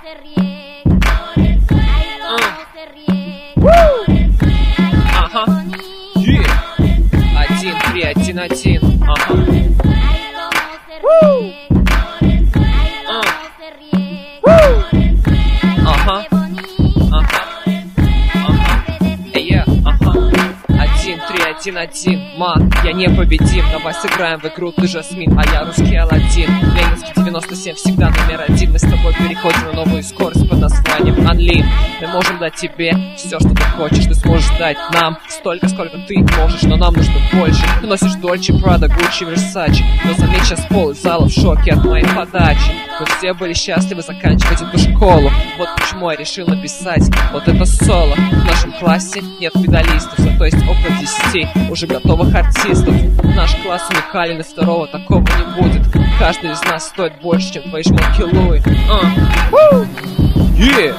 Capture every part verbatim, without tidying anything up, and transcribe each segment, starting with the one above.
Ага. Yeah. Один, три, один, один. Ага. Ага. Ага. Ага. Эй, ага. Один, три, один, один. Ма, я непобедим. Давай сыграем в игру, ты Жасмин, а я русский Аладдин. Ленинский девяносто семь всегда номер один. Мы с тобой переходим на новую скорость под названием Unlim. Мы можем дать тебе все, что ты хочешь. Ты сможешь дать нам столько, сколько ты можешь. Но нам нужно больше. Ты носишь Дольче, Прада, Гуччи, Версачи. Но заметь, сейчас пол зала в шоке от моей подачи. Мы все были счастливы заканчивать эту школу. Вот почему я решил написать вот это соло. В нашем классе нет медалистов, зато есть около десяти уже готовых артистов. Наш класс уникален, и второго такого не будет. Каждый из нас стоит больше, чем твои шмотки Луи. uh. yeah.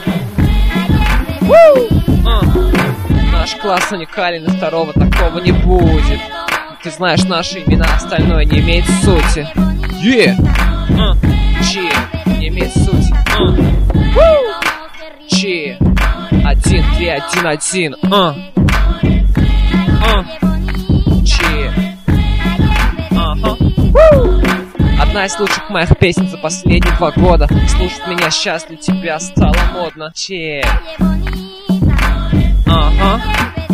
uh. Наш класс уникален, и второго такого не будет. Ты знаешь наши имена, остальное не имеет сути. Yeah. uh. Че, не имеет сути. uh. Че, один, три, один, один. uh. uh. Че. Ага. Одна из лучших моих песен за последние два года. Слушать меня сейчас для тебя стало модно. Че. Ага.